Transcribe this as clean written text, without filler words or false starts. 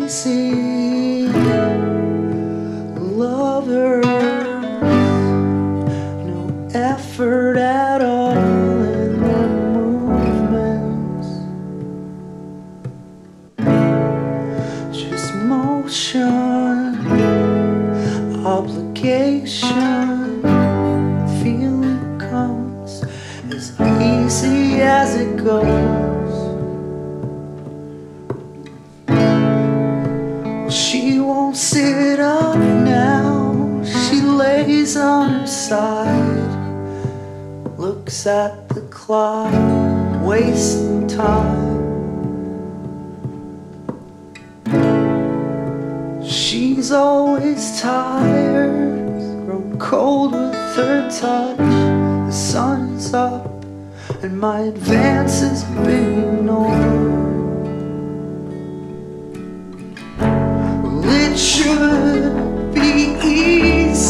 easy lovers, no effort at all in their movements, just motion, obligation. Feeling comes as easy as it goes. She won't sit up now, she lays on her side, looks at the clock, wasting time. She's always tired, grown cold with her touch. The sun's up and my advance has been ignored. It should be easy